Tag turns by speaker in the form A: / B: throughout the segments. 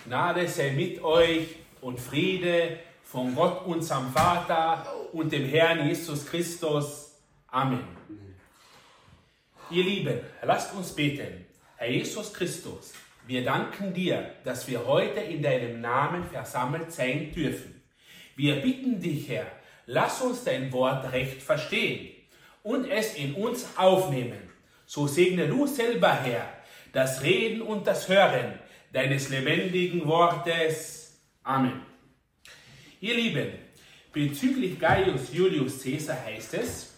A: Gnade sei mit euch und Friede von Gott, unserem Vater und dem Herrn Jesus Christus. Amen. Ihr Lieben, lasst uns beten. Herr Jesus Christus, wir danken dir, dass wir heute in deinem Namen versammelt sein dürfen. Wir bitten dich, Herr, lass uns dein Wort recht verstehen und es in uns aufnehmen. So segne du selber, Herr, das Reden und das Hören deines lebendigen Wortes. Amen. Ihr Lieben, bezüglich Gaius Julius Caesar heißt es: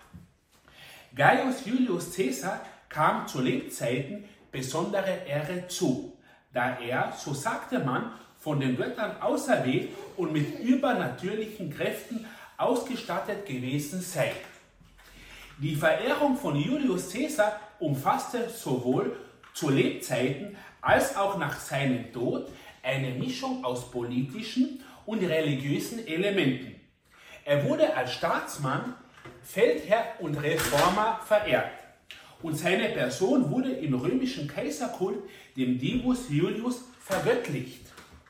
A: Gaius Julius Caesar kam zu Lebzeiten besondere Ehre zu, da er, so sagte man, von den Göttern auserwählt und mit übernatürlichen Kräften ausgestattet gewesen sei. Die Verehrung von Julius Caesar umfasste sowohl zu Lebzeiten als auch nach seinem Tod eine Mischung aus politischen und religiösen Elementen. Er wurde als Staatsmann, Feldherr und Reformer verehrt und seine Person wurde im römischen Kaiserkult, dem Divus Iulius, vergöttlicht.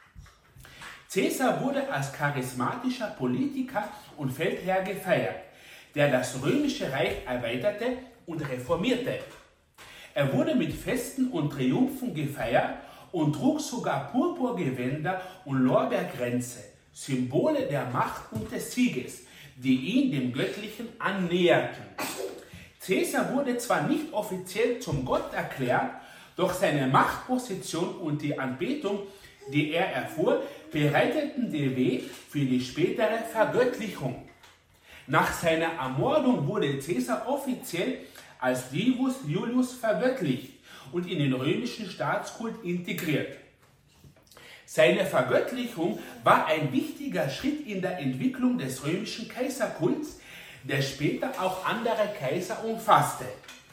A: Caesar wurde als charismatischer Politiker und Feldherr gefeiert, der das römische Reich erweiterte und reformierte. Er wurde mit Festen und Triumphen gefeiert und trug sogar Purpurgewänder und Lorbeerkränze, Symbole der Macht und des Sieges, die ihn dem Göttlichen annäherten. Caesar wurde zwar nicht offiziell zum Gott erklärt, doch seine Machtposition und die Anbetung, die er erfuhr, bereiteten den Weg für die spätere Vergöttlichung. Nach seiner Ermordung wurde Caesar offiziell als Divus Iulius vergöttlicht und in den römischen Staatskult integriert. Seine Vergöttlichung war ein wichtiger Schritt in der Entwicklung des römischen Kaiserkults, der später auch andere Kaiser umfasste.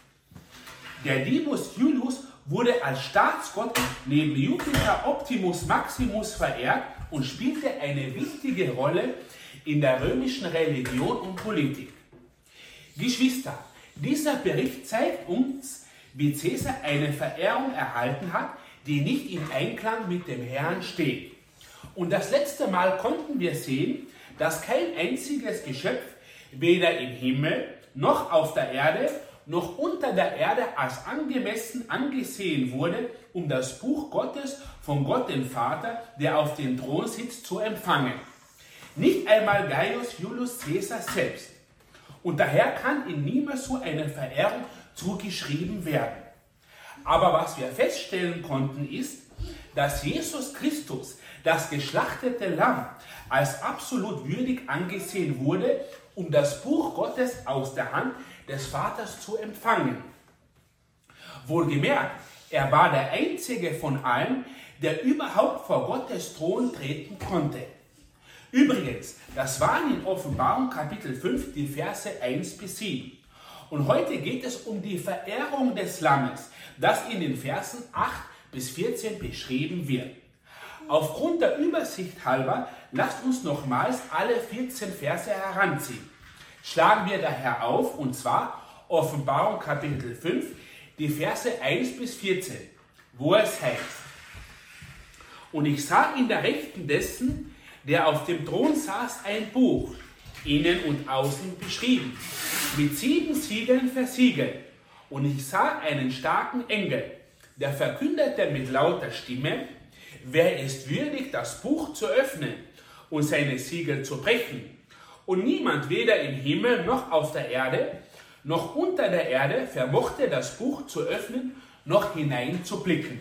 A: Der Divus Iulius wurde als Staatsgott neben Jupiter Optimus Maximus verehrt und spielte eine wichtige Rolle in der römischen Religion und Politik. Geschwister, dieser Bericht zeigt uns, wie Caesar eine Verehrung erhalten hat, die nicht im Einklang mit dem Herrn steht. Und das letzte Mal konnten wir sehen, dass kein einziges Geschöpf weder im Himmel noch auf der Erde noch unter der Erde als angemessen angesehen wurde, um das Buch Gottes von Gott dem Vater, der auf dem Thron sitzt, zu empfangen. Nicht einmal Gaius Julius Caesar selbst. Und daher kann ihm niemals so eine Verehrung zugeschrieben werden. Aber was wir feststellen konnten ist, dass Jesus Christus, das geschlachtete Lamm, als absolut würdig angesehen wurde, um das Buch Gottes aus der Hand des Vaters zu empfangen. Wohlgemerkt, er war der einzige von allen, der überhaupt vor Gottes Thron treten konnte. Übrigens, das waren in Offenbarung Kapitel 5 die Verse 1 bis 7. Und heute geht es um die Verehrung des Lammes, das in den Versen 8 bis 14 beschrieben wird. Aufgrund der Übersicht halber, lasst uns nochmals alle 14 Verse heranziehen. Schlagen wir daher auf, und zwar Offenbarung Kapitel 5, die Verse 1 bis 14, wo es heißt: Und ich sah in der Rechten dessen, der auf dem Thron saß, ein Buch, innen und außen beschrieben, mit 7 Siegeln versiegelt. Und ich sah einen starken Engel, der verkündete mit lauter Stimme: Wer ist würdig, das Buch zu öffnen und seine Siegel zu brechen? Und niemand, weder im Himmel noch auf der Erde, noch unter der Erde, vermochte das Buch zu öffnen, noch hineinzublicken.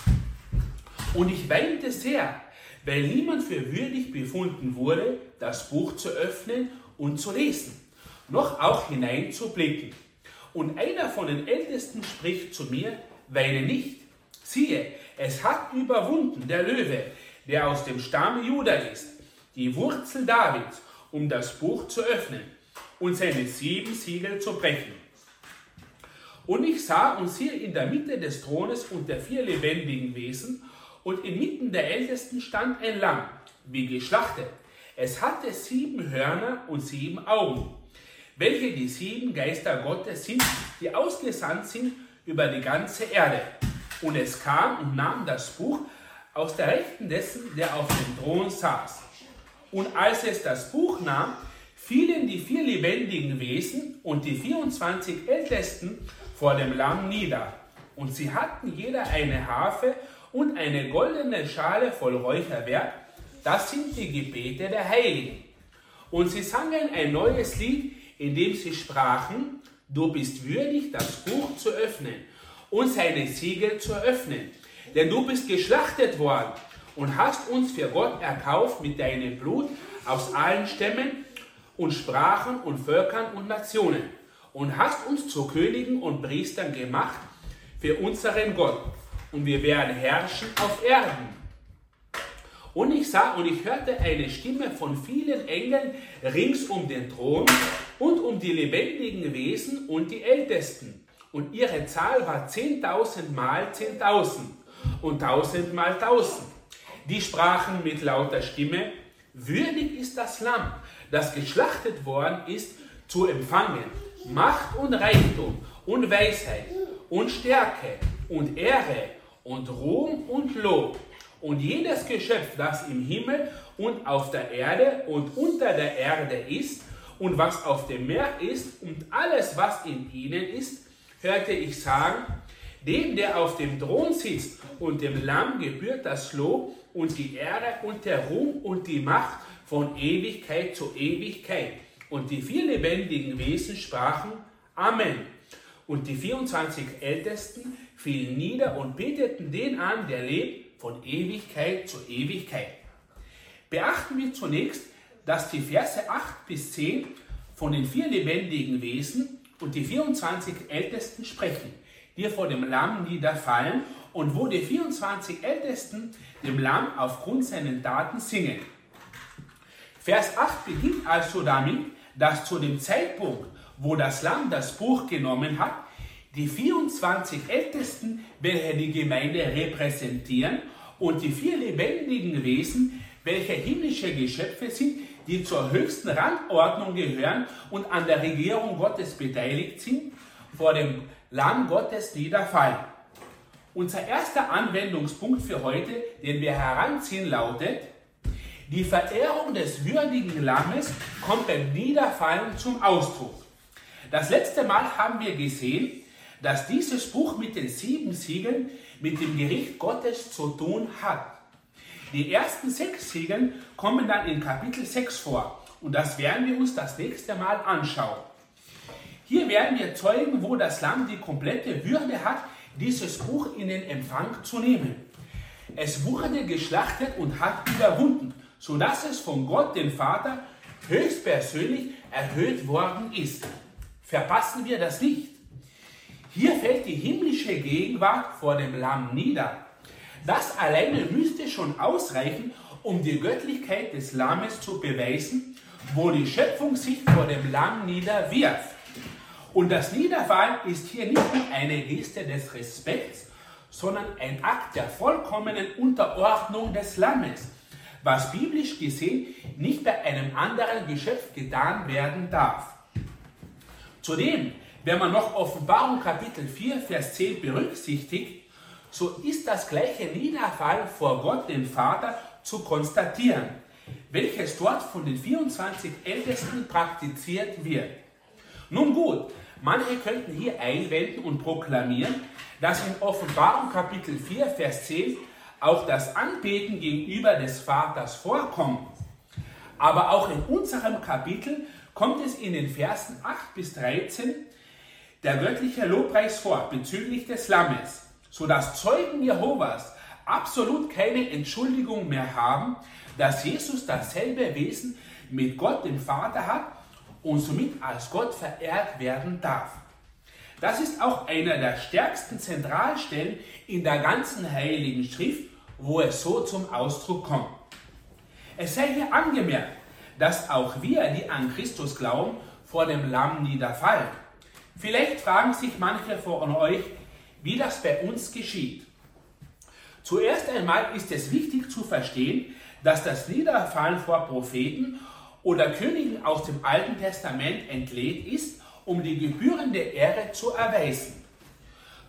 A: Und ich weinte sehr, weil niemand für würdig befunden wurde, das Buch zu öffnen und zu lesen, noch auch hineinzublicken. Und einer von den Ältesten spricht zu mir: Weine nicht, siehe, es hat überwunden der Löwe, der aus dem Stamm Juda ist, die Wurzel Davids, um das Buch zu öffnen und seine 7 Siegel zu brechen. Und ich sah und siehe in der Mitte des Thrones und der 4 lebendigen Wesen, und inmitten der Ältesten stand ein Lamm, wie geschlachtet. Es hatte 7 Hörner und 7 Augen, welche die 7 Geister Gottes sind, die ausgesandt sind über die ganze Erde. Und es kam und nahm das Buch aus der Rechten dessen, der auf dem Thron saß. Und als es das Buch nahm, fielen die 4 lebendigen Wesen und die 24 Ältesten vor dem Lamm nieder. Und sie hatten jeder eine Harfe und eine goldene Schale voll Räucherwerk. Das sind die Gebete der Heiligen. Und sie sangen ein neues Lied, in dem sie sprachen: Du bist würdig, das Buch zu öffnen und seine Siegel zu öffnen. Denn du bist geschlachtet worden und hast uns für Gott erkauft mit deinem Blut aus allen Stämmen und Sprachen und Völkern und Nationen. Und hast uns zu Königen und Priestern gemacht für unseren Gott. Und wir werden herrschen auf Erden. Und ich sah und ich hörte eine Stimme von vielen Engeln rings um den Thron und um die lebendigen Wesen und die Ältesten. Und ihre Zahl war 10.000 mal 10.000 und 1.000 mal 1.000. Die sprachen mit lauter Stimme: Würdig ist das Lamm, das geschlachtet worden ist, zu empfangen Macht und Reichtum und Weisheit und Stärke und Ehre und Ruhm und Lob. Und jedes Geschöpf, das im Himmel und auf der Erde und unter der Erde ist und was auf dem Meer ist und alles, was in ihnen ist, hörte ich sagen: Dem, der auf dem Thron sitzt und dem Lamm gebührt das Lob und die Ehre und der Ruhm und die Macht von Ewigkeit zu Ewigkeit. Und die 4 lebendigen Wesen sprachen: Amen. Und die 24 Ältesten fielen nieder und beteten den an, der lebt von Ewigkeit zu Ewigkeit. Beachten wir zunächst, dass die Verse 8 bis 10 von den 4 lebendigen Wesen und die 24 Ältesten sprechen, die vor dem Lamm niederfallen und wo die 24 Ältesten dem Lamm aufgrund seiner Taten singen. Vers 8 beginnt also damit, dass zu dem Zeitpunkt, wo das Lamm das Buch genommen hat, die 24 Ältesten, welche die Gemeinde repräsentieren, und die 4 lebendigen Wesen, welche himmlische Geschöpfe sind, die zur höchsten Rangordnung gehören und an der Regierung Gottes beteiligt sind, vor dem Lamm Gottes niederfallen. Unser erster Anwendungspunkt für heute, den wir heranziehen, lautet: Die Verehrung des würdigen Lammes kommt beim Niederfallen zum Ausdruck. Das letzte Mal haben wir gesehen, dass dieses Buch mit den 7 Siegeln mit dem Gericht Gottes zu tun hat. Die ersten 6 Siegel kommen dann in Kapitel 6 vor und das werden wir uns das nächste Mal anschauen. Hier werden wir zeugen, wo das Lamm die komplette Würde hat, dieses Buch in den Empfang zu nehmen. Es wurde geschlachtet und hat überwunden, sodass es von Gott, dem Vater, höchstpersönlich erhöht worden ist. Verpassen wir das nicht. Hier fällt die himmlische Gegenwart vor dem Lamm nieder. Das alleine müsste schon ausreichen, um die Göttlichkeit des Lammes zu beweisen, wo die Schöpfung sich vor dem Lamm niederwirft. Und das Niederfallen ist hier nicht nur eine Geste des Respekts, sondern ein Akt der vollkommenen Unterordnung des Lammes, was biblisch gesehen nicht bei einem anderen Geschöpf getan werden darf. Zudem, wenn man noch Offenbarung Kapitel 4, Vers 10 berücksichtigt, so ist das gleiche Niederfallen vor Gott, dem Vater, zu konstatieren, welches dort von den 24 Ältesten praktiziert wird. Nun gut, manche könnten hier einwenden und proklamieren, dass in Offenbarung Kapitel 4, Vers 10 auch das Anbeten gegenüber des Vaters vorkommt. Aber auch in unserem Kapitel kommt es in den Versen 8 bis 13 der göttliche Lobpreis vor bezüglich des Lammes, sodass Zeugen Jehovas absolut keine Entschuldigung mehr haben, dass Jesus dasselbe Wesen mit Gott, dem Vater, hat und somit als Gott verehrt werden darf. Das ist auch einer der stärksten Zentralstellen in der ganzen Heiligen Schrift, wo es so zum Ausdruck kommt. Es sei hier angemerkt, dass auch wir, die an Christus glauben, vor dem Lamm niederfallen. Vielleicht fragen sich manche von euch, wie das bei uns geschieht. Zuerst einmal ist es wichtig zu verstehen, dass das Niederfallen vor Propheten oder Königen aus dem Alten Testament entlehnt ist, um die gebührende Ehre zu erweisen.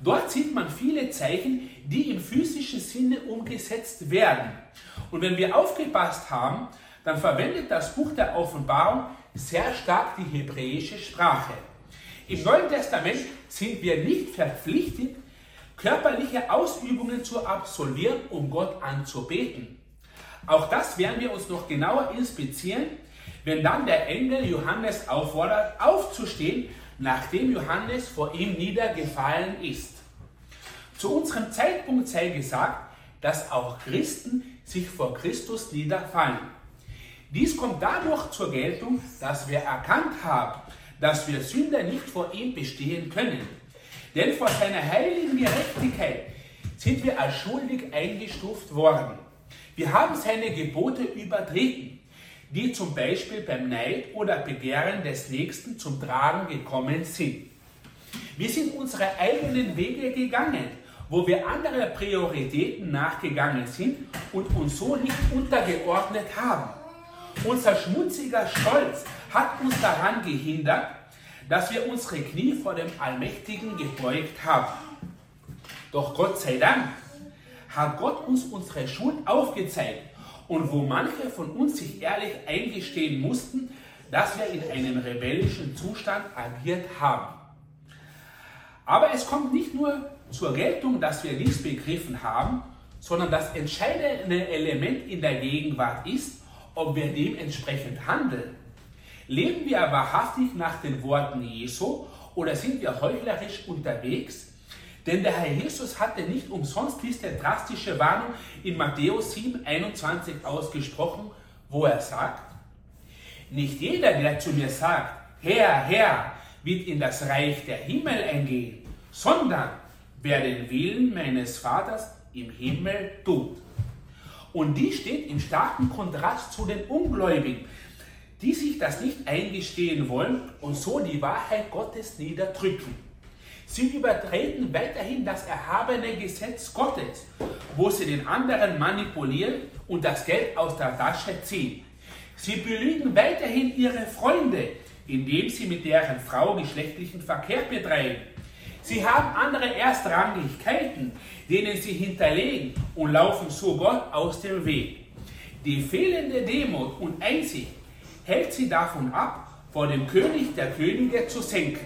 A: Dort sieht man viele Zeichen, die im physischen Sinne umgesetzt werden. Und wenn wir aufgepasst haben, dann verwendet das Buch der Offenbarung sehr stark die hebräische Sprache. Im Neuen Testament sind wir nicht verpflichtet, körperliche Ausübungen zu absolvieren, um Gott anzubeten. Auch das werden wir uns noch genauer inspizieren, wenn dann der Engel Johannes auffordert, aufzustehen, nachdem Johannes vor ihm niedergefallen ist. Zu unserem Zeitpunkt sei gesagt, dass auch Christen sich vor Christus niederfallen. Dies kommt dadurch zur Geltung, dass wir erkannt haben, dass wir Sünder nicht vor ihm bestehen können. Denn vor seiner heiligen Gerechtigkeit sind wir als schuldig eingestuft worden. Wir haben seine Gebote übertreten, die zum Beispiel beim Neid oder Begehren des Nächsten zum Tragen gekommen sind. Wir sind unsere eigenen Wege gegangen, wo wir andere Prioritäten nachgegangen sind und uns so nicht untergeordnet haben. Unser schmutziger Stolz hat uns daran gehindert, dass wir unsere Knie vor dem Allmächtigen gebeugt haben. Doch Gott sei Dank hat Gott uns unsere Schuld aufgezeigt und wo manche von uns sich ehrlich eingestehen mussten, dass wir in einem rebellischen Zustand agiert haben. Aber es kommt nicht nur zur Geltung, dass wir nichts begriffen haben, sondern das entscheidende Element in der Gegenwart ist, ob wir dementsprechend handeln. Leben wir wahrhaftig nach den Worten Jesu oder sind wir heuchlerisch unterwegs? Denn der Herr Jesus hatte nicht umsonst diese drastische Warnung in Matthäus 7,21 ausgesprochen, wo er sagt: Nicht jeder, der zu mir sagt, Herr, Herr, wird in das Reich der Himmel eingehen, sondern wer den Willen meines Vaters im Himmel tut. Und die steht im starken Kontrast zu den Ungläubigen, die sich das nicht eingestehen wollen und so die Wahrheit Gottes niederdrücken. Sie übertreten weiterhin das erhabene Gesetz Gottes, wo sie den anderen manipulieren und das Geld aus der Tasche ziehen. Sie belügen weiterhin ihre Freunde, indem sie mit deren Frau geschlechtlichen Verkehr betreiben. Sie haben andere Erstrangigkeiten, denen sie hinterlegen und laufen so Gott aus dem Weg. Die fehlende Demut und Einsicht hält sie davon ab, vor dem König der Könige zu senken.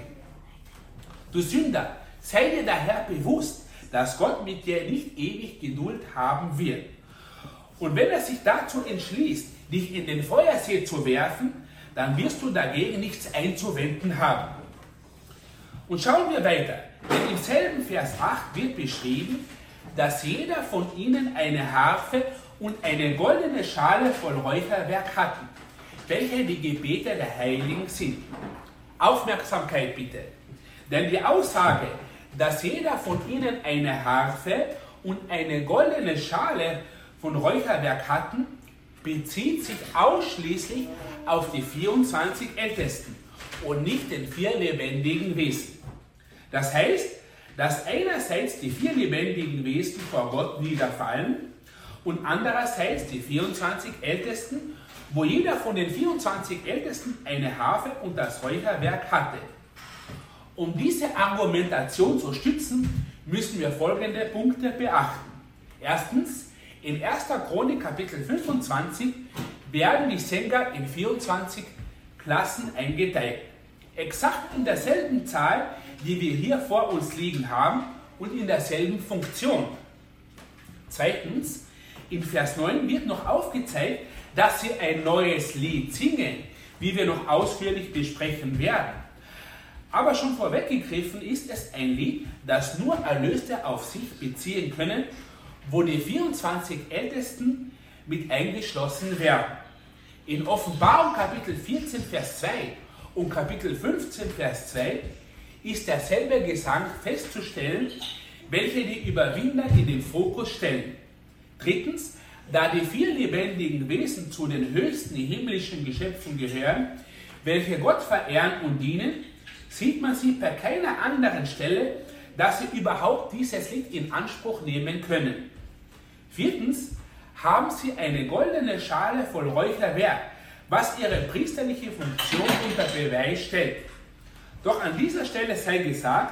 A: Du Sünder, sei dir daher bewusst, dass Gott mit dir nicht ewig Geduld haben wird. Und wenn er sich dazu entschließt, dich in den Feuersee zu werfen, dann wirst du dagegen nichts einzuwenden haben. Und schauen wir weiter, denn im selben Vers 8 wird beschrieben, dass jeder von ihnen eine Harfe und eine goldene Schale voll Räucherwerk hatten, welche die Gebete der Heiligen sind. Aufmerksamkeit bitte, denn die Aussage, dass jeder von ihnen eine Harfe und eine goldene Schale von Räucherwerk hatten, bezieht sich ausschließlich auf die 24 Ältesten und nicht den 4 lebendigen Wesen. Das heißt, dass einerseits die 4 lebendigen Wesen vor Gott niederfallen und andererseits die 24 Ältesten, wo jeder von den 24 Ältesten eine Harfe und das Räucherwerk hatte. Um diese Argumentation zu stützen, müssen wir folgende Punkte beachten. Erstens, in 1. Chronik Kapitel 25 werden die Sänger in 24 Klassen eingeteilt. Exakt in derselben Zahl, die wir hier vor uns liegen haben und in derselben Funktion. Zweitens, in Vers 9 wird noch aufgezeigt, dass sie ein neues Lied singen, wie wir noch ausführlich besprechen werden. Aber schon vorweggegriffen ist es ein Lied, das nur Erlöste auf sich beziehen können, wo die 24 Ältesten mit eingeschlossen werden. In Offenbarung Kapitel 14, Vers 2 und Kapitel 15, Vers 2 ist derselbe Gesang festzustellen, welche die Überwinder in den Fokus stellen. Drittens, da die 4 lebendigen Wesen zu den höchsten himmlischen Geschöpfen gehören, welche Gott verehren und dienen, sieht man sie bei keiner anderen Stelle, dass sie überhaupt dieses Lied in Anspruch nehmen können. Viertens, haben sie eine goldene Schale voll Räucherwerk, was ihre priesterliche Funktion unter Beweis stellt. Doch an dieser Stelle sei gesagt,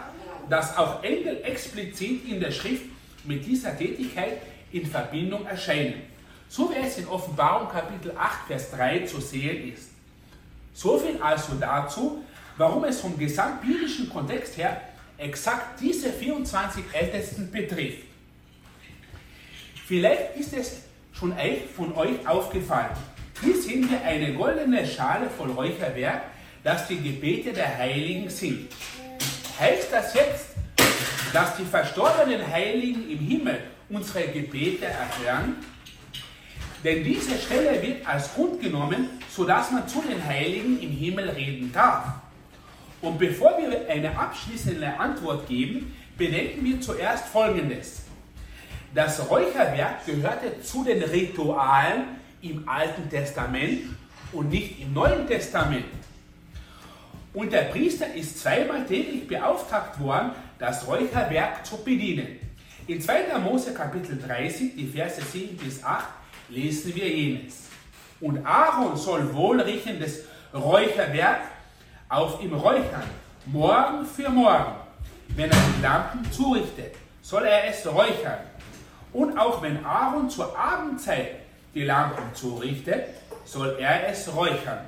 A: dass auch Engel explizit in der Schrift mit dieser Tätigkeit in Verbindung erscheinen, so wie es in Offenbarung Kapitel 8, Vers 3 zu sehen ist. So viel also dazu, warum es vom gesamtbiblischen Kontext her exakt diese 24 Ältesten betrifft. Vielleicht ist es schon von euch aufgefallen. Hier sehen wir eine goldene Schale voll Räucherwerk, das die Gebete der Heiligen sind. Heißt das jetzt, dass die verstorbenen Heiligen im Himmel unsere Gebete erhören? Denn diese Stelle wird als Grund genommen, sodass man zu den Heiligen im Himmel reden darf. Und bevor wir eine abschließende Antwort geben, bedenken wir zuerst Folgendes. Das Räucherwerk gehörte zu den Ritualen im Alten Testament und nicht im Neuen Testament. Und der Priester ist zweimal täglich beauftragt worden, das Räucherwerk zu bedienen. In 2. Mose Kapitel 30, die Verse 7 bis 8, lesen wir jenes. Und Aaron soll wohlriechendes Räucherwerk auf ihm räuchern, morgen für morgen. Wenn er die Lampen zurichtet, soll er es räuchern. Und auch wenn Aaron zur Abendzeit die Lampen zurichtet, soll er es räuchern.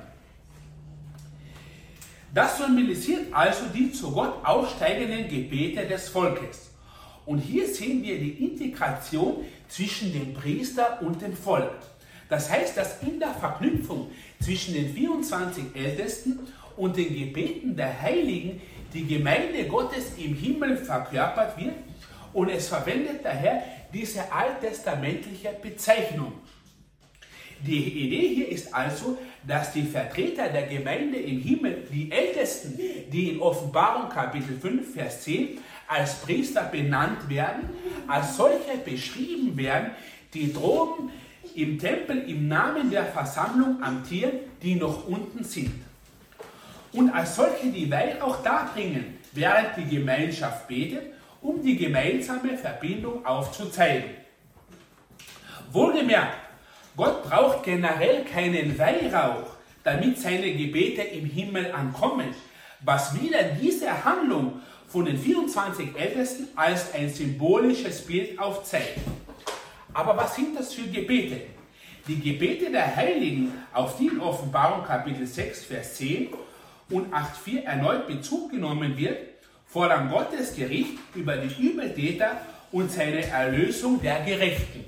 A: Das symbolisiert also die zu Gott aufsteigenden Gebete des Volkes. Und hier sehen wir die Integration zwischen dem Priester und dem Volk. Das heißt, dass in der Verknüpfung zwischen den 24 Ältesten und den Gebeten der Heiligen die Gemeinde Gottes im Himmel verkörpert wird, und es verwendet daher diese alttestamentliche Bezeichnung. Die Idee hier ist also, dass die Vertreter der Gemeinde im Himmel, die Ältesten, die in Offenbarung Kapitel 5, Vers 10 als Priester benannt werden, als solche beschrieben werden, die droben im Tempel im Namen der Versammlung amtieren, die noch unten sind. Und als solche die Weihrauch darbringen, während die Gemeinschaft betet, um die gemeinsame Verbindung aufzuzeigen. Wohlgemerkt, Gott braucht generell keinen Weihrauch, damit seine Gebete im Himmel ankommen, was wieder diese Handlung von den 24 Ältesten als ein symbolisches Bild aufzeigt. Aber was sind das für Gebete? Die Gebete der Heiligen, auf die in Offenbarung Kapitel 6, Vers 10 und 8,4 erneut Bezug genommen wird, fordern Gottes Gericht über die Übeltäter und seine Erlösung der Gerechten.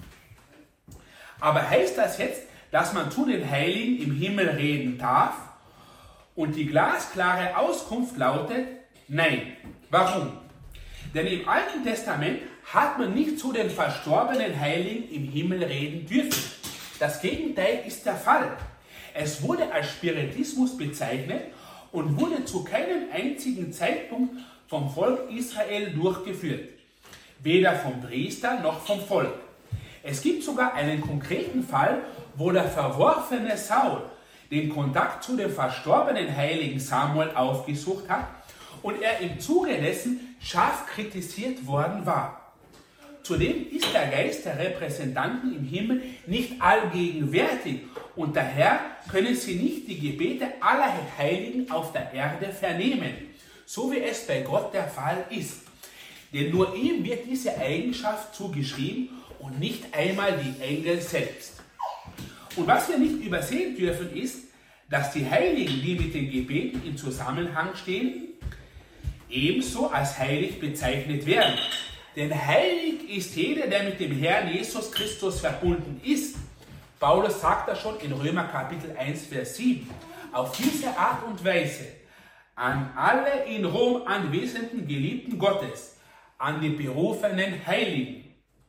A: Aber heißt das jetzt, dass man zu den Heiligen im Himmel reden darf? Und die glasklare Auskunft lautet, nein. Warum? Denn im Alten Testament hat man nicht zu den verstorbenen Heiligen im Himmel reden dürfen. Das Gegenteil ist der Fall. Es wurde als Spiritismus bezeichnet und wurde zu keinem einzigen Zeitpunkt vom Volk Israel durchgeführt. Weder vom Priester noch vom Volk. Es gibt sogar einen konkreten Fall, wo der verworfene Saul den Kontakt zu dem verstorbenen Heiligen Samuel aufgesucht hat und er im Zuge dessen scharf kritisiert worden war. Zudem ist der Geist der Repräsentanten im Himmel nicht allgegenwärtig und daher können sie nicht die Gebete aller Heiligen auf der Erde vernehmen, so wie es bei Gott der Fall ist. Denn nur ihm wird diese Eigenschaft zugeschrieben und nicht einmal die Engel selbst. Und was wir nicht übersehen dürfen ist, dass die Heiligen, die mit den Gebeten in Zusammenhang stehen, ebenso als heilig bezeichnet werden. Denn heilig ist jeder, der mit dem Herrn Jesus Christus verbunden ist. Paulus sagt das schon in Römer Kapitel 1, Vers 7. Auf diese Art und Weise an alle in Rom anwesenden Geliebten Gottes, an die berufenen Heiligen.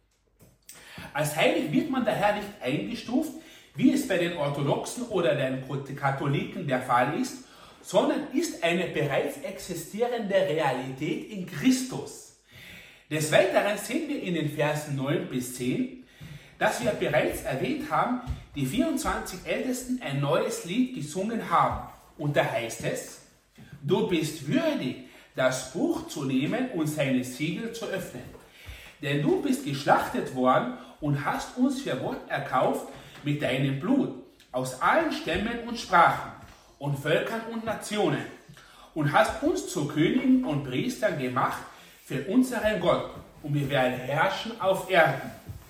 A: Als heilig wird man daher nicht eingestuft, wie es bei den Orthodoxen oder den Katholiken der Fall ist, sondern ist eine bereits existierende Realität in Christus. Des Weiteren sehen wir in den Versen 9 bis 10, dass wir bereits erwähnt haben, die 24 Ältesten ein neues Lied gesungen haben. Und da heißt es, du bist würdig, das Buch zu nehmen und seine Siegel zu öffnen. Denn du bist geschlachtet worden und hast uns für Gott erkauft mit deinem Blut, aus allen Stämmen und Sprachen und Völkern und Nationen. und hast uns zu Königen und Priestern gemacht für unseren Gott, und wir werden herrschen auf Erden.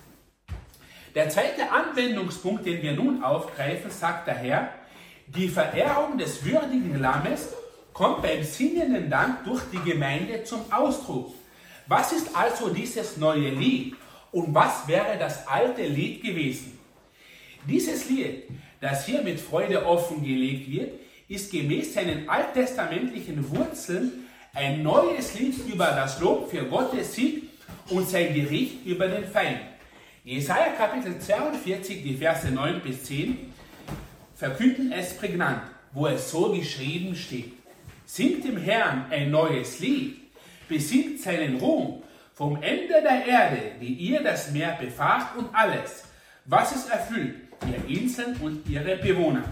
A: Der zweite Anwendungspunkt, den wir nun aufgreifen, sagt der Herr: Die Verehrung des würdigen Lammes kommt beim singenden Dank durch die Gemeinde zum Ausdruck. Was ist also dieses neue Lied und was wäre das alte Lied gewesen? Dieses Lied, das hier mit Freude offengelegt wird, ist gemäß seinen alttestamentlichen Wurzeln ein neues Lied über das Lob für Gottes Sieg und sein Gericht über den Feind. Jesaja Kapitel 42, die Verse 9 bis 10 verkünden es prägnant, wo es so geschrieben steht: Singt dem Herrn ein neues Lied, besingt seinen Ruhm vom Ende der Erde, die ihr das Meer befahrt und alles, was es erfüllt, ihr Inseln und ihre Bewohner.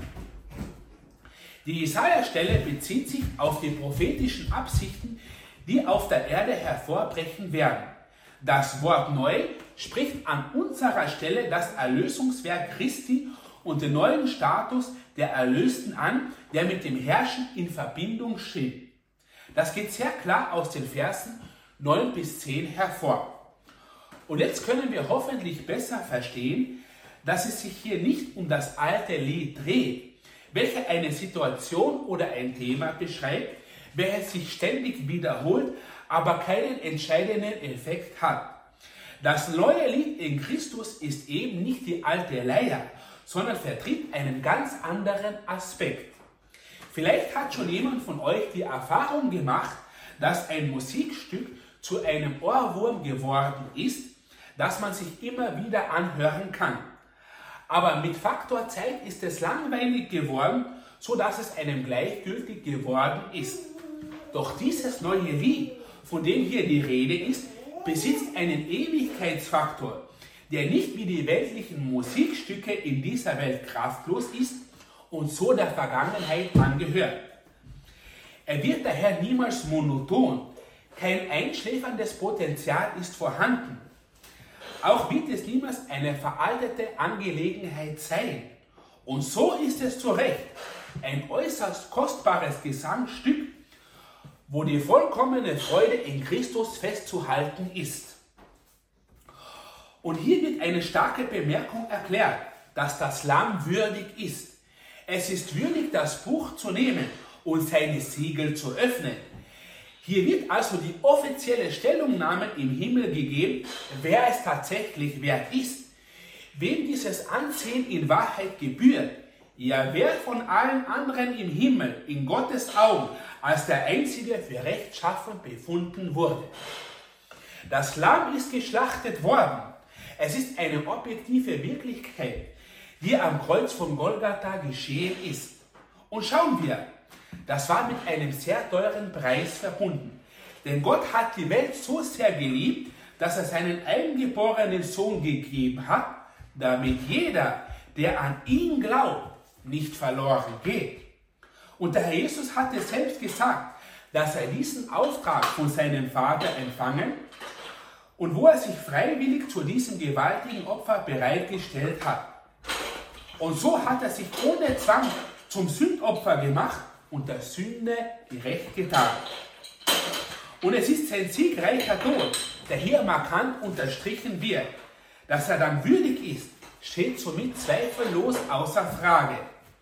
A: Die Jesaja-Stelle bezieht sich auf die prophetischen Absichten, die auf der Erde hervorbrechen werden. Das Wort neu spricht an unserer Stelle das Erlösungswerk Christi und den neuen Status der Erlösten an, der mit dem Herrschen in Verbindung steht. Das geht sehr klar aus den Versen 9 bis 10 hervor. Und jetzt können wir hoffentlich besser verstehen, dass es sich hier nicht um das alte Lied dreht, welches eine Situation oder ein Thema beschreibt, welches sich ständig wiederholt, aber keinen entscheidenden Effekt hat. Das neue Lied in Christus ist eben nicht die alte Leier, sondern vertritt einen ganz anderen Aspekt. Vielleicht hat schon jemand von euch die Erfahrung gemacht, dass ein Musikstück zu einem Ohrwurm geworden ist, das man sich immer wieder anhören kann. Aber mit Faktor Zeit ist es langweilig geworden, sodass es einem gleichgültig geworden ist. Doch dieses neue Lied, von dem hier die Rede ist, besitzt einen Ewigkeitsfaktor, der nicht wie die weltlichen Musikstücke in dieser Welt kraftlos ist und so der Vergangenheit angehört. Er wird daher niemals monoton, kein einschläferndes Potenzial ist vorhanden. Auch wird es niemals eine veraltete Angelegenheit sein. Und so ist es zu Recht ein äußerst kostbares Gesangsstück, wo die vollkommene Freude in Christus festzuhalten ist. Und hier wird eine starke Bemerkung erklärt, dass das Lamm würdig ist. Es ist würdig, das Buch zu nehmen und seine Siegel zu öffnen. Hier wird also die offizielle Stellungnahme im Himmel gegeben, wer es tatsächlich wert ist, wem dieses Ansehen in Wahrheit gebührt, ja, wer von allen anderen im Himmel in Gottes Augen als der Einzige für rechtschaffen befunden wurde. Das Lamm ist geschlachtet worden. Es ist eine objektive Wirklichkeit, die am Kreuz von Golgatha geschehen ist. Und schauen wir, das war mit einem sehr teuren Preis verbunden. Denn Gott hat die Welt so sehr geliebt, dass er seinen eingeborenen Sohn gegeben hat, damit jeder, der an ihn glaubt, nicht verloren geht. Und der Herr Jesus hatte selbst gesagt, dass er diesen Auftrag von seinem Vater empfangen und wo er sich freiwillig zu diesem gewaltigen Opfer bereitgestellt hat. Und so hat er sich ohne Zwang zum Sündopfer gemacht und der Sünde gerecht getan. Und es ist sein siegreicher Tod, der hier markant unterstrichen wird. Dass er dann würdig ist, steht somit zweifellos außer Frage.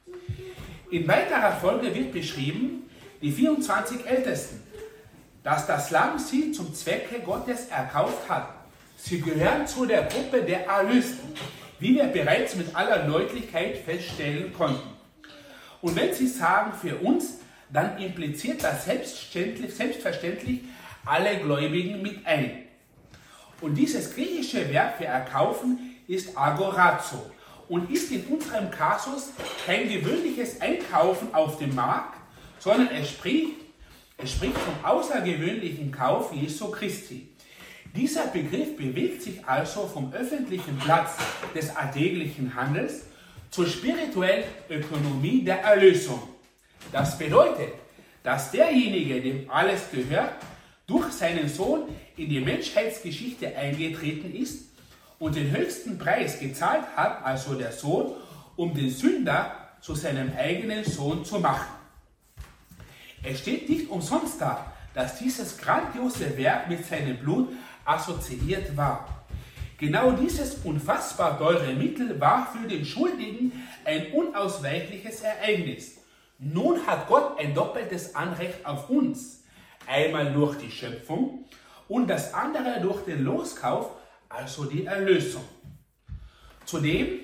A: In weiterer Folge wird beschrieben, die 24 Ältesten, dass das Lamm sie zum Zwecke Gottes erkauft hat. Sie gehören zu der Gruppe der Erlösten, wie wir bereits mit aller Deutlichkeit feststellen konnten. Und wenn sie sagen für uns, dann impliziert das selbstverständlich alle Gläubigen mit ein. Und dieses griechische Verb für erkaufen ist agorazo und ist in unserem Kasus kein gewöhnliches Einkaufen auf dem Markt, sondern es spricht vom außergewöhnlichen Kauf Jesu Christi. Dieser Begriff bewegt sich also vom öffentlichen Platz des alltäglichen Handels zur spirituellen Ökonomie der Erlösung. Das bedeutet, dass derjenige, dem alles gehört, durch seinen Sohn in die Menschheitsgeschichte eingetreten ist und den höchsten Preis gezahlt hat, also der Sohn, um den Sünder zu seinem eigenen Sohn zu machen. Es steht nicht umsonst da, dass dieses grandiose Werk mit seinem Blut assoziiert war. Genau dieses unfassbar teure Mittel war für den Schuldigen ein unausweichliches Ereignis. Nun hat Gott ein doppeltes Anrecht auf uns. Einmal durch die Schöpfung und das andere durch den Loskauf, also die Erlösung. Zudem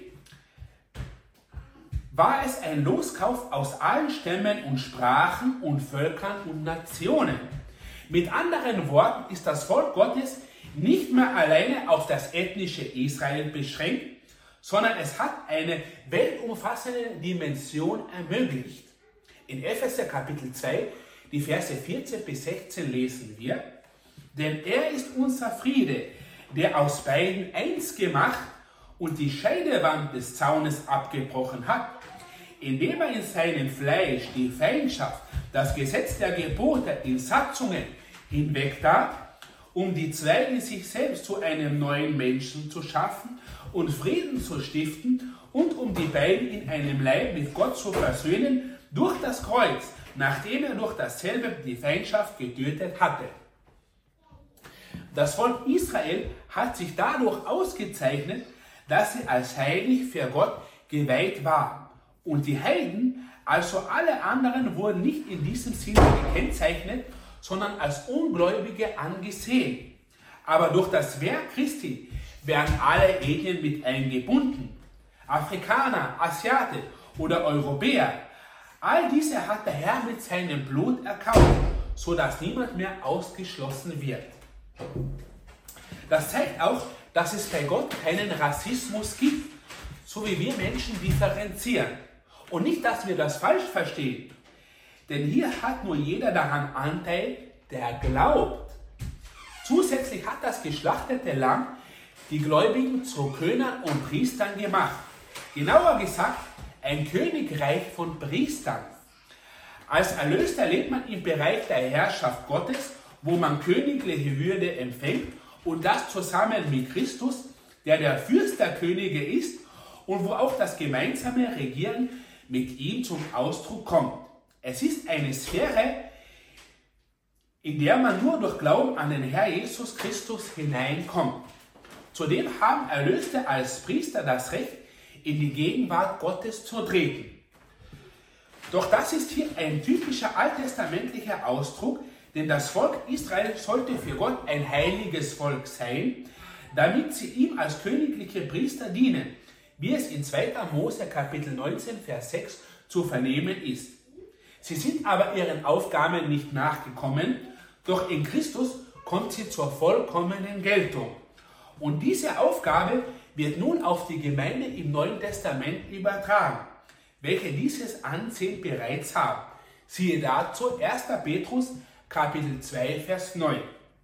A: war es ein Loskauf aus allen Stämmen und Sprachen und Völkern und Nationen. Mit anderen Worten ist das Volk Gottes nicht mehr alleine auf das ethnische Israel beschränkt, sondern es hat eine weltumfassende Dimension ermöglicht. In Epheser Kapitel 2, die Verse 14 bis 16 lesen wir: Denn er ist unser Friede, der aus beiden eins gemacht und die Scheidewand des Zaunes abgebrochen hat, indem er in seinem Fleisch die Feindschaft, das Gesetz der Gebote in Satzungen hinwegtat, um die zwei in sich selbst zu einem neuen Menschen zu schaffen und Frieden zu stiften und um die beiden in einem Leib mit Gott zu versöhnen durch das Kreuz, nachdem er durch dasselbe die Feindschaft getötet hatte. Das Volk Israel hat sich dadurch ausgezeichnet, dass sie als heilig für Gott geweiht waren. Und die Heiden, also alle anderen, wurden nicht in diesem Sinne gekennzeichnet, sondern als Ungläubige angesehen. Aber durch das Werk Christi werden alle Ethnien mit eingebunden. Afrikaner, Asiate oder Europäer, all diese hat der Herr mit seinem Blut erkauft, sodass niemand mehr ausgeschlossen wird. Das zeigt auch, dass es bei Gott keinen Rassismus gibt, so wie wir Menschen differenzieren. Und nicht, dass wir das falsch verstehen. Denn hier hat nur jeder daran Anteil, der glaubt. Zusätzlich hat das geschlachtete Lamm die Gläubigen zu Königern und Priestern gemacht. Genauer gesagt, ein Königreich von Priestern. Als Erlöster lebt man im Bereich der Herrschaft Gottes, wo man königliche Würde empfängt und das zusammen mit Christus, der Fürst der Könige ist und wo auch das gemeinsame Regieren mit ihm zum Ausdruck kommt. Es ist eine Sphäre, in der man nur durch Glauben an den Herr Jesus Christus hineinkommt. Zudem haben Erlöste als Priester das Recht, in die Gegenwart Gottes zu treten. Doch das ist hier ein typischer alttestamentlicher Ausdruck, denn das Volk Israel sollte für Gott ein heiliges Volk sein, damit sie ihm als königliche Priester dienen, wie es in 2. Mose Kapitel 19, Vers 6 zu vernehmen ist. Sie sind aber ihren Aufgaben nicht nachgekommen, doch in Christus kommt sie zur vollkommenen Geltung. Und diese Aufgabe wird nun auf die Gemeinde im Neuen Testament übertragen, welche dieses Ansehen bereits haben. Siehe dazu 1. Petrus Kapitel 2, Vers 9.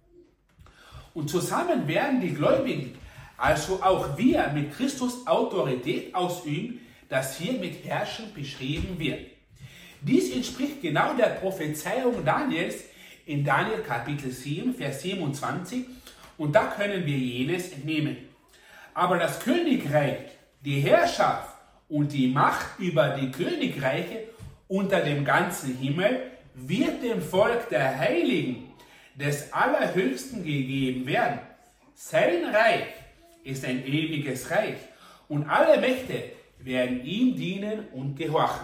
A: Und zusammen werden die Gläubigen, also auch wir, mit Christus Autorität ausüben, das hier mit Herrschen beschrieben wird. Dies entspricht genau der Prophezeiung Daniels in Daniel Kapitel 7, Vers 27, und da können wir jenes entnehmen. Aber das Königreich, die Herrschaft und die Macht über die Königreiche unter dem ganzen Himmel wird dem Volk der Heiligen des Allerhöchsten gegeben werden. Sein Reich ist ein ewiges Reich und alle Mächte werden ihm dienen und gehorchen.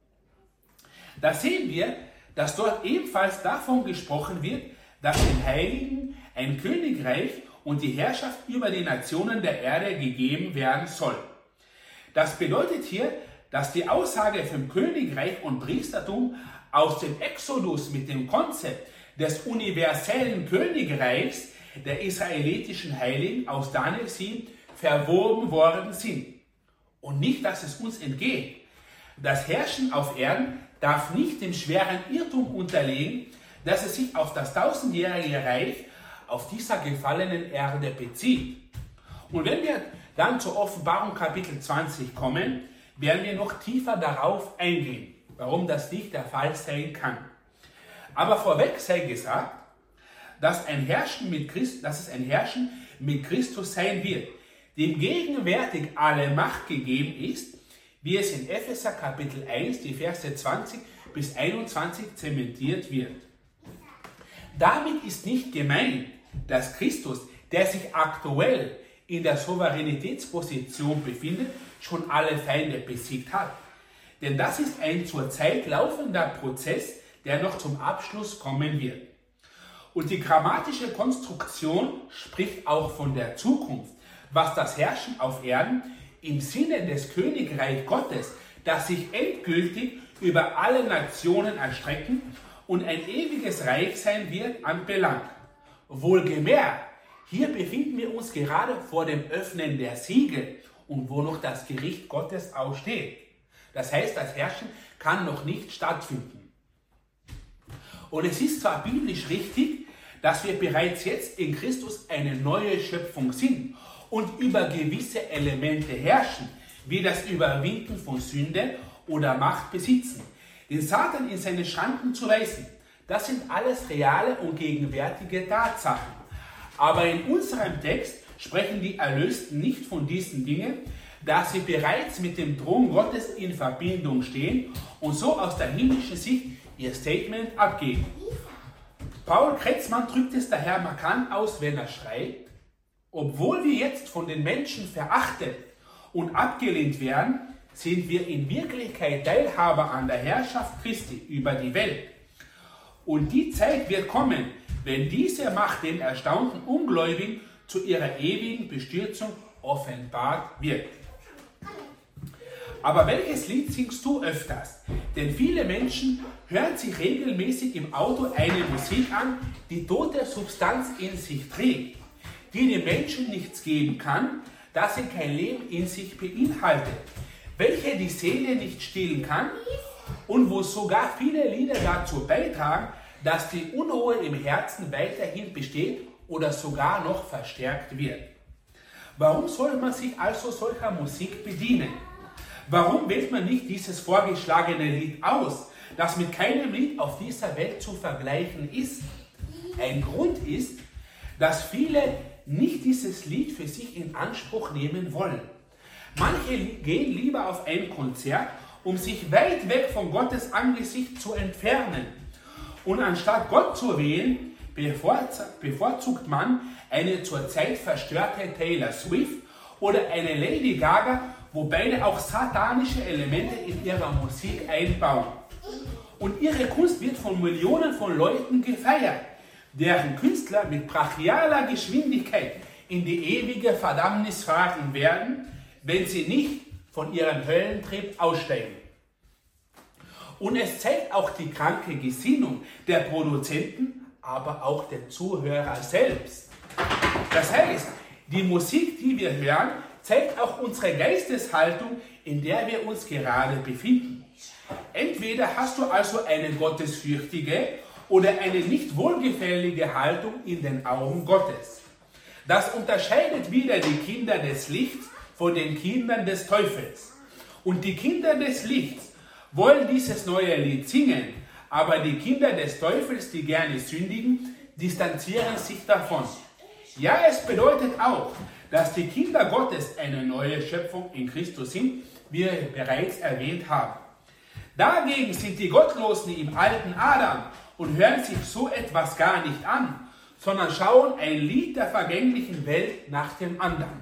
A: Da sehen wir, dass dort ebenfalls davon gesprochen wird, dass den Heiligen ein Königreich und die Herrschaft über die Nationen der Erde gegeben werden soll. Das bedeutet hier, dass die Aussage vom Königreich und Priestertum aus dem Exodus mit dem Konzept des universellen Königreichs der israelitischen Heiligen aus Daniel 7 verwoben worden sind. Und nicht, dass es uns entgeht. Das Herrschen auf Erden darf nicht dem schweren Irrtum unterliegen, dass es sich auf das tausendjährige Reich auf dieser gefallenen Erde bezieht. Und wenn wir dann zur Offenbarung Kapitel 20 kommen, werden wir noch tiefer darauf eingehen, warum das nicht der Fall sein kann. Aber vorweg sei gesagt, dass es ein Herrschen mit Christus sein wird, dem gegenwärtig alle Macht gegeben ist, wie es in Epheser Kapitel 1, die Verse 20 bis 21 zementiert wird. Damit ist nicht gemeint, dass Christus, der sich aktuell in der Souveränitätsposition befindet, schon alle Feinde besiegt hat. Denn das ist ein zurzeit laufender Prozess, der noch zum Abschluss kommen wird. Und die grammatische Konstruktion spricht auch von der Zukunft, was das Herrschen auf Erden im Sinne des Königreichs Gottes, das sich endgültig über alle Nationen erstrecken und ein ewiges Reich sein wird, anbelangt. Wohlgemerkt, hier befinden wir uns gerade vor dem Öffnen der Siegel und wo noch das Gericht Gottes aussteht. Das heißt, das Herrschen kann noch nicht stattfinden. Und es ist zwar biblisch richtig, dass wir bereits jetzt in Christus eine neue Schöpfung sind und über gewisse Elemente herrschen, wie das Überwinden von Sünde oder Macht besitzen, den Satan in seine Schranken zu weisen. Das sind alles reale und gegenwärtige Tatsachen. Aber in unserem Text sprechen die Erlösten nicht von diesen Dingen, da sie bereits mit dem Thron Gottes in Verbindung stehen und so aus der himmlischen Sicht ihr Statement abgeben. Paul Kretzmann drückt es daher markant aus, wenn er schreibt: Obwohl wir jetzt von den Menschen verachtet und abgelehnt werden, sind wir in Wirklichkeit Teilhaber an der Herrschaft Christi über die Welt. Und die Zeit wird kommen, wenn diese Macht den erstaunten Ungläubigen zu ihrer ewigen Bestürzung offenbart wird. Aber welches Lied singst du öfters? Denn viele Menschen hören sich regelmäßig im Auto eine Musik an, die tote Substanz in sich trägt, die dem Menschen nichts geben kann, da sie kein Leben in sich beinhaltet, welche die Seele nicht stillen kann und wo sogar viele Lieder dazu beitragen, dass die Unruhe im Herzen weiterhin besteht oder sogar noch verstärkt wird. Warum soll man sich also solcher Musik bedienen? Warum wählt man nicht dieses vorgeschlagene Lied aus, das mit keinem Lied auf dieser Welt zu vergleichen ist? Ein Grund ist, dass viele nicht dieses Lied für sich in Anspruch nehmen wollen. Manche gehen lieber auf ein Konzert, um sich weit weg von Gottes Angesicht zu entfernen. Und anstatt Gott zu wählen, bevorzugt man eine zurzeit verstörte Taylor Swift oder eine Lady Gaga, wo beide auch satanische Elemente in ihrer Musik einbauen. Und ihre Kunst wird von Millionen von Leuten gefeiert, deren Künstler mit brachialer Geschwindigkeit in die ewige Verdammnis fahren werden, wenn sie nicht von ihrem Höllentrieb aussteigen. Und es zeigt auch die kranke Gesinnung der Produzenten, aber auch der Zuhörer selbst. Das heißt, die Musik, die wir hören, zeigt auch unsere Geisteshaltung, in der wir uns gerade befinden. Entweder hast du also eine gottesfürchtige oder eine nicht wohlgefällige Haltung in den Augen Gottes. Das unterscheidet wieder die Kinder des Lichts von den Kindern des Teufels. Und die Kinder des Lichts wollen dieses neue Lied singen, aber die Kinder des Teufels, die gerne sündigen, distanzieren sich davon. Ja, es bedeutet auch, dass die Kinder Gottes eine neue Schöpfung in Christus sind, wie wir bereits erwähnt haben. Dagegen sind die Gottlosen im alten Adam und hören sich so etwas gar nicht an, sondern schauen ein Lied der vergänglichen Welt nach dem anderen.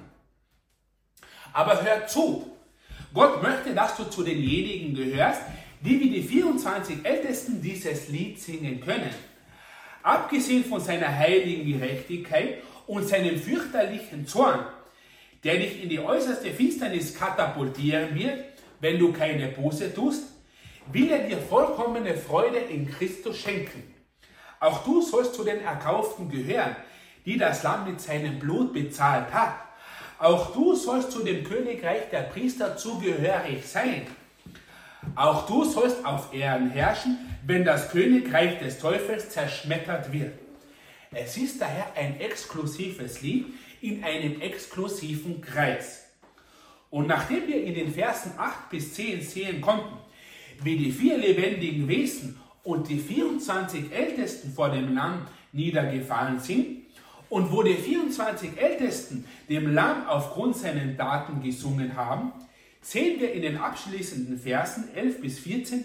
A: Aber hör zu! Gott möchte, dass du zu denjenigen gehörst, die wie die 24 Ältesten dieses Lied singen können. Abgesehen von seiner heiligen Gerechtigkeit und seinem fürchterlichen Zorn, der dich in die äußerste Finsternis katapultieren wird, wenn du keine Buße tust, will er dir vollkommene Freude in Christus schenken. Auch du sollst zu den Erkauften gehören, die das Lamm mit seinem Blut bezahlt hat. Auch du sollst zu dem Königreich der Priester zugehörig sein. Auch du sollst auf Erden herrschen, wenn das Königreich des Teufels zerschmettert wird. Es ist daher ein exklusives Lied in einem exklusiven Kreis. Und nachdem wir in den Versen 8 bis 10 sehen konnten, wie die 4 lebendigen Wesen und die 24 Ältesten vor dem Lamm niedergefallen sind, und wo die 24 Ältesten dem Lamm aufgrund seinen Taten gesungen haben, sehen wir in den abschließenden Versen 11 bis 14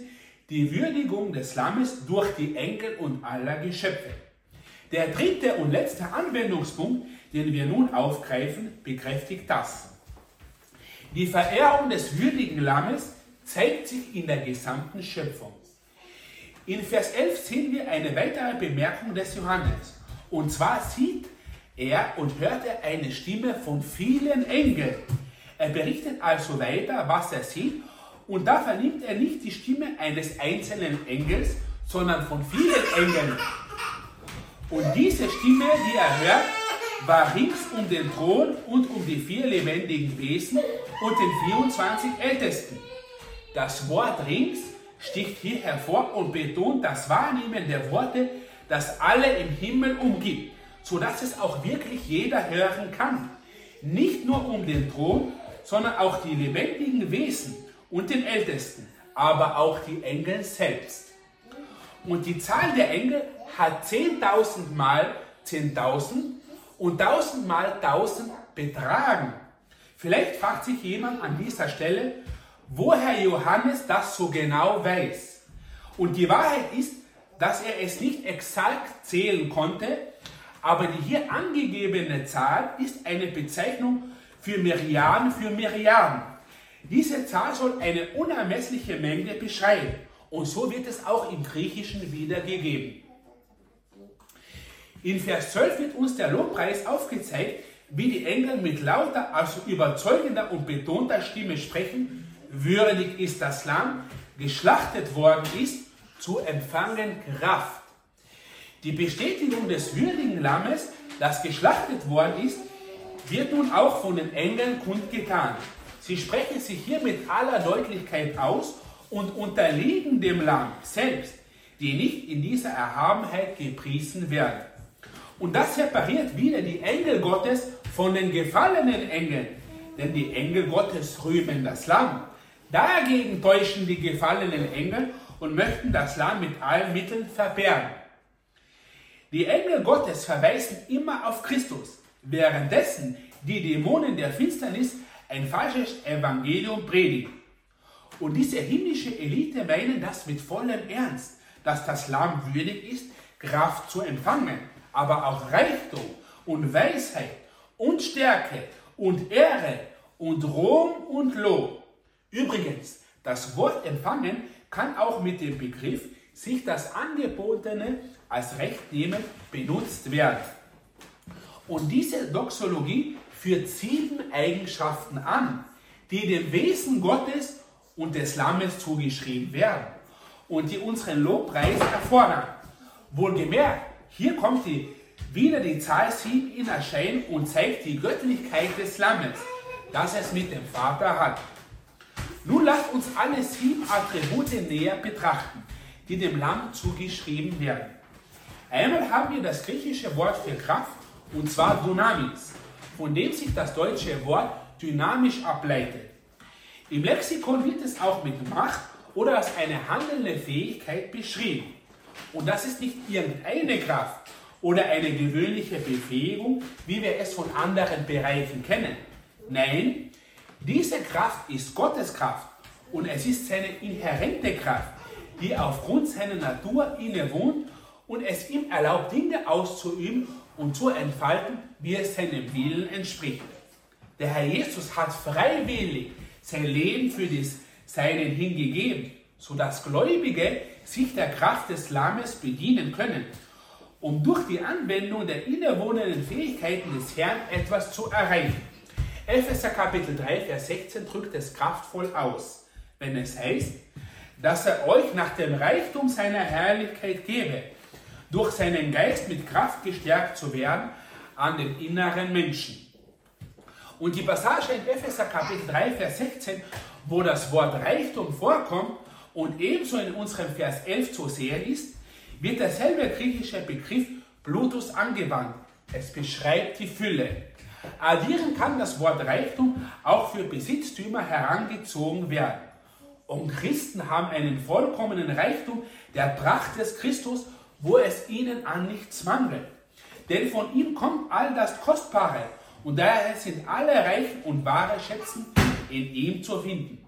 A: die Würdigung des Lammes durch die Engel und aller Geschöpfe. Der dritte und letzte Anwendungspunkt, den wir nun aufgreifen, bekräftigt das. Die Verehrung des würdigen Lammes zeigt sich in der gesamten Schöpfung. In Vers 11 sehen wir eine weitere Bemerkung des Johannes. Und zwar sieht er und hört er eine Stimme von vielen Engeln. Er berichtet also weiter, was er sieht, und da vernimmt er nicht die Stimme eines einzelnen Engels, sondern von vielen Engeln. Und diese Stimme, die er hört, war rings um den Thron und um die 4 lebendigen Wesen und den 24 Ältesten. Das Wort rings sticht hier hervor und betont das Wahrnehmen der Worte, das alle im Himmel umgibt, sodass es auch wirklich jeder hören kann. Nicht nur um den Thron, sondern auch die lebendigen Wesen und den Ältesten, aber auch die Engel selbst. Und die Zahl der Engel hat 10.000 mal 10.000 und 1.000 mal 1.000 betragen. Vielleicht fragt sich jemand an dieser Stelle, woher Johannes das so genau weiß. Und die Wahrheit ist, dass er es nicht exakt zählen konnte, aber die hier angegebene Zahl ist eine Bezeichnung für Myriaden für Myriaden. Diese Zahl soll eine unermessliche Menge beschreiben. Und so wird es auch im Griechischen wiedergegeben. In Vers 12 wird uns der Lobpreis aufgezeigt, wie die Engel mit lauter, also überzeugender und betonter Stimme sprechen: Würdig ist das Lamm, geschlachtet worden ist, zu empfangen Kraft. Die Bestätigung des würdigen Lammes, das geschlachtet worden ist, wird nun auch von den Engeln kundgetan. Sie sprechen sich hier mit aller Deutlichkeit aus und unterliegen dem Lamm selbst, die nicht in dieser Erhabenheit gepriesen werden. Und das separiert wieder die Engel Gottes von den gefallenen Engeln, denn die Engel Gottes rühmen das Lamm. Dagegen täuschen die gefallenen Engel und möchten das Lamm mit allen Mitteln verbergen. Die Engel Gottes verweisen immer auf Christus, währenddessen die Dämonen der Finsternis ein falsches Evangelium predigen. Und diese himmlische Elite meinen das mit vollem Ernst, dass das Lamm würdig ist, Kraft zu empfangen, aber auch Reichtum und Weisheit und Stärke und Ehre und Ruhm und Lob. Übrigens, das Wort empfangen kann auch mit dem Begriff sich das Angebotene als Recht nehmen benutzt werden. Und diese Doxologie führt 7 Eigenschaften an, die dem Wesen Gottes und des Lammes zugeschrieben werden und die unseren Lobpreis erfordern. Wohlgemerkt, hier kommt wieder die Zahl 7 in Erscheinung und zeigt die Göttlichkeit des Lammes, das es mit dem Vater hat. Nun lasst uns alle 7 Attribute näher betrachten, die dem Lamm zugeschrieben werden. Einmal haben wir das griechische Wort für Kraft, und zwar Dynamis, von dem sich das deutsche Wort dynamisch ableitet. Im Lexikon wird es auch mit Macht oder als eine handelnde Fähigkeit beschrieben. Und das ist nicht irgendeine Kraft oder eine gewöhnliche Befähigung, wie wir es von anderen Bereichen kennen. Nein, diese Kraft ist Gottes Kraft und es ist seine inhärente Kraft, die aufgrund seiner Natur innewohnt und es ihm erlaubt, Dinge auszuüben und zu entfalten, wie es seinem Willen entspricht. Der Herr Jesus hat freiwillig sein Leben für die Seinen hingegeben, sodass Gläubige sich der Kraft des Lammes bedienen können, um durch die Anwendung der innewohnenden Fähigkeiten des Herrn etwas zu erreichen. Epheser Kapitel 3, Vers 16 drückt es kraftvoll aus, wenn es heißt, dass er euch nach dem Reichtum seiner Herrlichkeit gebe, durch seinen Geist mit Kraft gestärkt zu werden an den inneren Menschen. Und die Passage in Epheser Kapitel 3, Vers 16, wo das Wort Reichtum vorkommt und ebenso in unserem Vers 11 zu sehen ist, wird derselbe griechische Begriff Plutus angewandt. Es beschreibt die Fülle. Addieren kann das Wort Reichtum auch für Besitztümer herangezogen werden. Und Christen haben einen vollkommenen Reichtum der Pracht des Christus, wo es ihnen an nichts mangelt. Denn von ihm kommt all das Kostbare und daher sind alle reichen und wahre Schätze in ihm zu finden.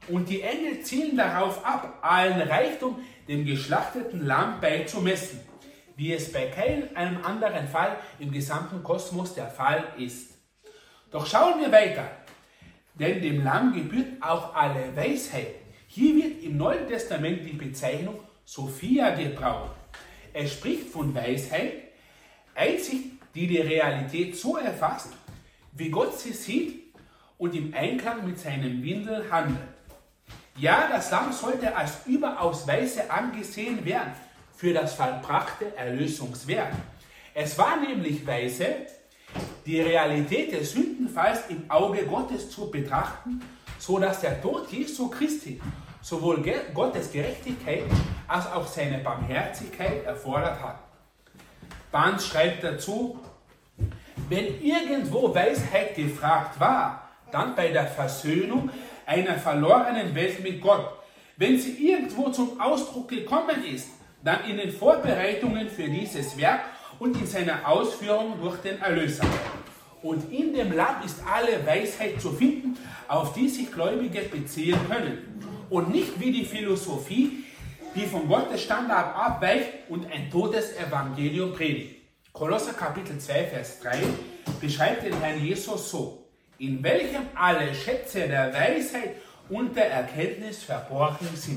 A: Und die Engel zielen darauf ab, allen Reichtum dem geschlachteten Lamm beizumessen, wie es bei keinem anderen Fall im gesamten Kosmos der Fall ist. Doch schauen wir weiter, denn dem Lamm gebührt auch alle Weisheit. Hier wird im Neuen Testament die Bezeichnung Sophia gebraucht. Es spricht von Weisheit, Einsicht, die die Realität so erfasst, wie Gott sie sieht und im Einklang mit seinem Willen handelt. Ja, das Lamm sollte als überaus weise angesehen werden für das vollbrachte Erlösungswerk. Es war nämlich weise, die Realität des Sündenfalls im Auge Gottes zu betrachten, so dass der Tod Jesu Christi sowohl Gottes Gerechtigkeit als auch seine Barmherzigkeit erfordert hat. Barnes schreibt dazu, wenn irgendwo Weisheit gefragt war, dann bei der Versöhnung einer verlorenen Welt mit Gott. Wenn sie irgendwo zum Ausdruck gekommen ist, dann in den Vorbereitungen für dieses Werk und in seiner Ausführung durch den Erlöser. Und in dem Lamm ist alle Weisheit zu finden, auf die sich Gläubige beziehen können. Und nicht wie die Philosophie, die von Gottes Standard abweicht und ein totes Evangelium predigt. Kolosser Kapitel 2, Vers 3 beschreibt den Herrn Jesus so: in welchem alle Schätze der Weisheit und der Erkenntnis verborgen sind.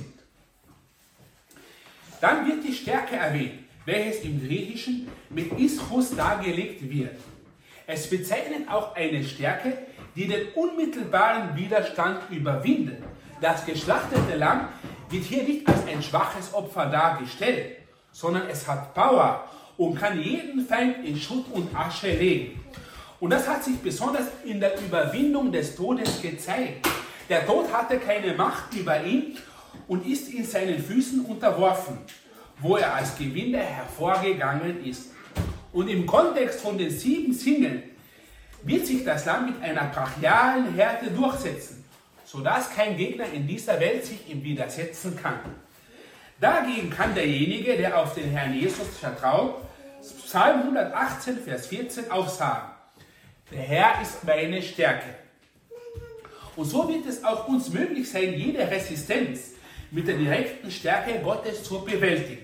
A: Dann wird die Stärke erwähnt, welches im Griechischen mit Ischus dargelegt wird. Es bezeichnet auch eine Stärke, die den unmittelbaren Widerstand überwindet. Das geschlachtete Lamm wird hier nicht als ein schwaches Opfer dargestellt, sondern es hat Power und kann jeden Feind in Schutt und Asche legen. Und das hat sich besonders in der Überwindung des Todes gezeigt. Der Tod hatte keine Macht über ihn und ist in seinen Füßen unterworfen, wo er als Gewinner hervorgegangen ist. Und im Kontext von den 7 Singeln wird sich das Lamm mit einer brachialen Härte durchsetzen, sodass kein Gegner in dieser Welt sich ihm widersetzen kann. Dagegen kann derjenige, der auf den Herrn Jesus vertraut, Psalm 118, Vers 14 auch sagen: Der Herr ist meine Stärke. Und so wird es auch uns möglich sein, jede Resistenz mit der direkten Stärke Gottes zu bewältigen.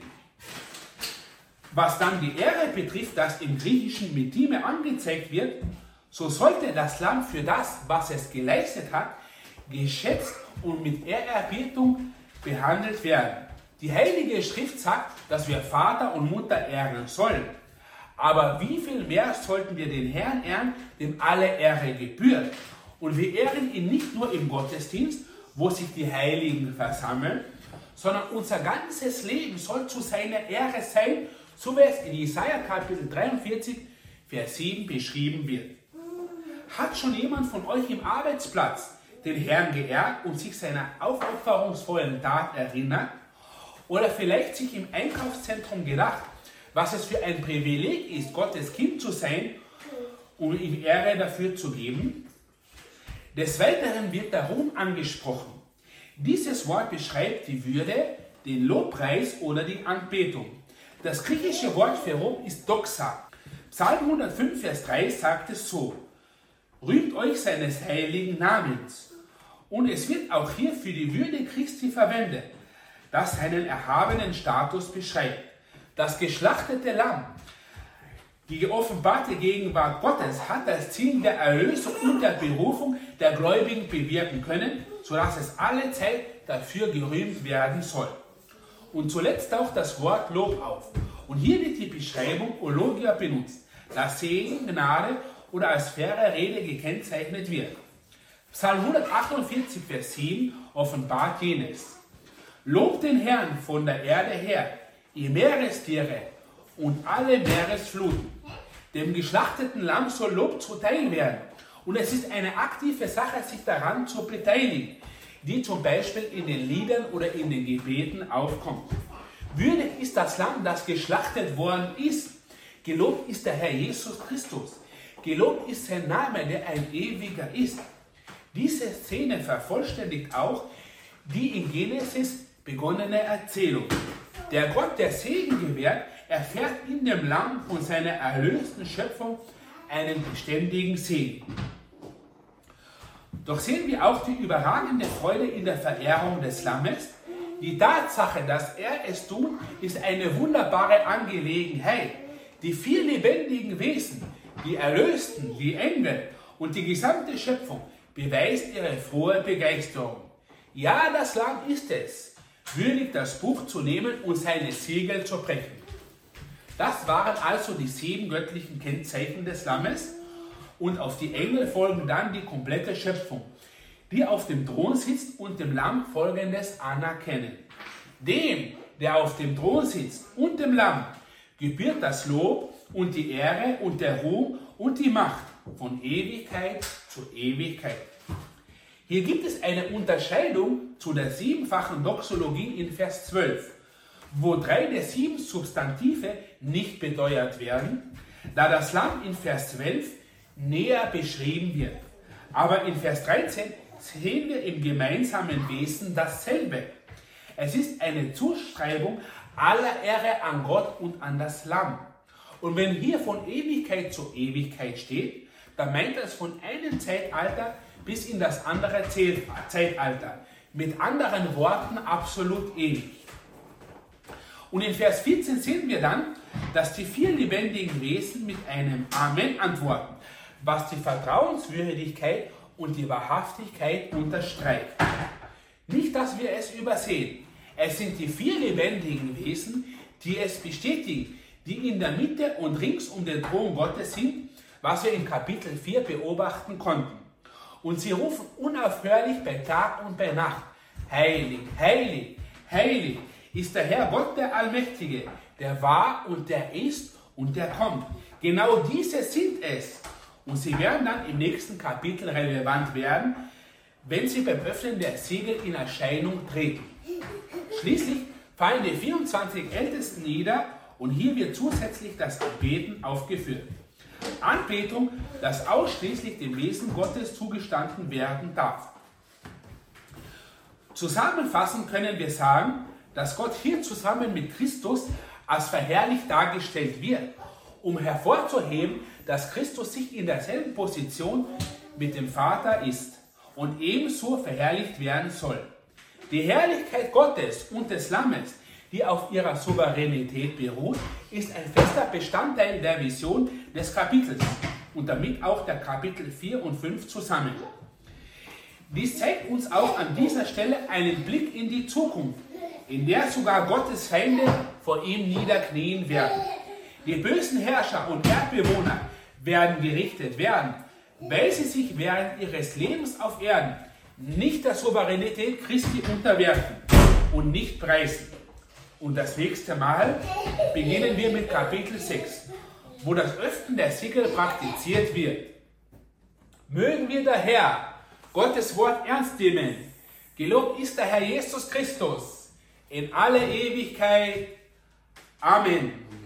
A: Was dann die Ehre betrifft, das im Griechischen Medime angezeigt wird, so sollte das Lamm für das, was es geleistet hat, geschätzt und mit Ehrerbietung behandelt werden. Die Heilige Schrift sagt, dass wir Vater und Mutter ehren sollen. Aber wie viel mehr sollten wir den Herrn ehren, dem alle Ehre gebührt? Und wir ehren ihn nicht nur im Gottesdienst, wo sich die Heiligen versammeln, sondern unser ganzes Leben soll zu seiner Ehre sein, so wie es in Jesaja Kapitel 43, Vers 7 beschrieben wird. Hat schon jemand von euch im Arbeitsplatz den Herrn geehrt und sich seiner aufopferungsvollen Tat erinnert? Oder vielleicht sich im Einkaufszentrum gedacht, was es für ein Privileg ist, Gottes Kind zu sein und ihm Ehre dafür zu geben? Des Weiteren wird der Ruhm angesprochen. Dieses Wort beschreibt die Würde, den Lobpreis oder die Anbetung. Das griechische Wort für Ruhm ist Doxa. Psalm 105, Vers 3 sagt es so: Rühmt euch seines heiligen Namens. Und es wird auch hier für die Würde Christi verwendet, das seinen erhabenen Status beschreibt. Das geschlachtete Lamm, die geoffenbarte Gegenwart Gottes, hat das Ziel der Erlösung und der Berufung der Gläubigen bewirken können, sodass es alle Zeit dafür gerühmt werden soll. Und zuletzt taucht das Wort Lob auf. Und hier wird die Beschreibung Ologia benutzt, das Segen, Gnade oder als faire Rede gekennzeichnet wird. Psalm 148, Vers 7 offenbart jenes: Lobt den Herrn von der Erde her, ihr Meerestiere und alle Meeresfluten. Dem geschlachteten Lamm soll Lob zuteil werden. Und es ist eine aktive Sache, sich daran zu beteiligen, die zum Beispiel in den Liedern oder in den Gebeten aufkommt. Würdig ist das Lamm, das geschlachtet worden ist. Gelobt ist der Herr Jesus Christus. Gelobt ist sein Name, der ein ewiger ist. Diese Szene vervollständigt auch die in Genesis begonnene Erzählung. Der Gott, der Segen gewährt, erfährt in dem Lamm von seiner erlösten Schöpfung einen beständigen Segen. Doch sehen wir auch die überragende Freude in der Verehrung des Lammes. Die Tatsache, dass er es tut, ist eine wunderbare Angelegenheit. Die 4 lebendigen Wesen, die Erlösten, die Engel und die gesamte Schöpfung beweist ihre frohe Begeisterung. Ja, das Lamm ist es, würdig das Buch zu nehmen und seine Siegel zu brechen. Das waren also die 7 göttlichen Kennzeichen des Lammes, und auf die Engel folgen dann die komplette Schöpfung, die auf dem Thron sitzt und dem Lamm Folgendes anerkennen. Dem, der auf dem Thron sitzt, und dem Lamm gebührt das Lob und die Ehre und der Ruhm und die Macht von Ewigkeit zu Ewigkeit. Hier gibt es eine Unterscheidung zu der 7-fachen Doxologie in Vers 12, wo 3 der 7 Substantive nicht beteuert werden, da das Lamm in Vers 12 näher beschrieben wird. Aber in Vers 13 sehen wir im gemeinsamen Wesen dasselbe. Es ist eine Zuschreibung aller Ehre an Gott und an das Lamm. Und wenn hier von Ewigkeit zu Ewigkeit steht, dann meint es von einem Zeitalter bis in das andere Zeitalter. Mit anderen Worten absolut ewig. Und in Vers 14 sehen wir dann, dass die 4 lebendigen Wesen mit einem Amen antworten, was die Vertrauenswürdigkeit und die Wahrhaftigkeit unterstreicht. Nicht, dass wir es übersehen. Es sind die 4 lebendigen Wesen, die es bestätigen, die in der Mitte und rings um den Thron Gottes sind, was wir in Kapitel 4 beobachten konnten. Und sie rufen unaufhörlich bei Tag und bei Nacht: Heilig, heilig, heilig ist der Herr Gott, der Allmächtige, der war und der ist und der kommt. Genau diese sind es. Und sie werden dann im nächsten Kapitel relevant werden, wenn sie beim Öffnen der Siegel in Erscheinung treten. Schließlich fallen die 24 Ältesten nieder und hier wird zusätzlich das Anbeten aufgeführt. Anbetung, das ausschließlich dem Wesen Gottes zugestanden werden darf. Zusammenfassend können wir sagen, dass Gott hier zusammen mit Christus als verherrlicht dargestellt wird, um hervorzuheben, dass Christus sich in derselben Position mit dem Vater ist und ebenso verherrlicht werden soll. Die Herrlichkeit Gottes und des Lammes, die auf ihrer Souveränität beruht, ist ein fester Bestandteil der Vision des Kapitels und damit auch der Kapitel 4 und 5 zusammen. Dies zeigt uns auch an dieser Stelle einen Blick in die Zukunft, in der sogar Gottes Feinde vor ihm niederknien werden. Die bösen Herrscher und Erdbewohner werden gerichtet werden, weil sie sich während ihres Lebens auf Erden nicht der Souveränität Christi unterwerfen und nicht preisen. Und das nächste Mal beginnen wir mit Kapitel 6, wo das Öffnen der Siegel praktiziert wird. Mögen wir daher Gottes Wort ernst nehmen. Gelobt ist der Herr Jesus Christus in alle Ewigkeit. Amen.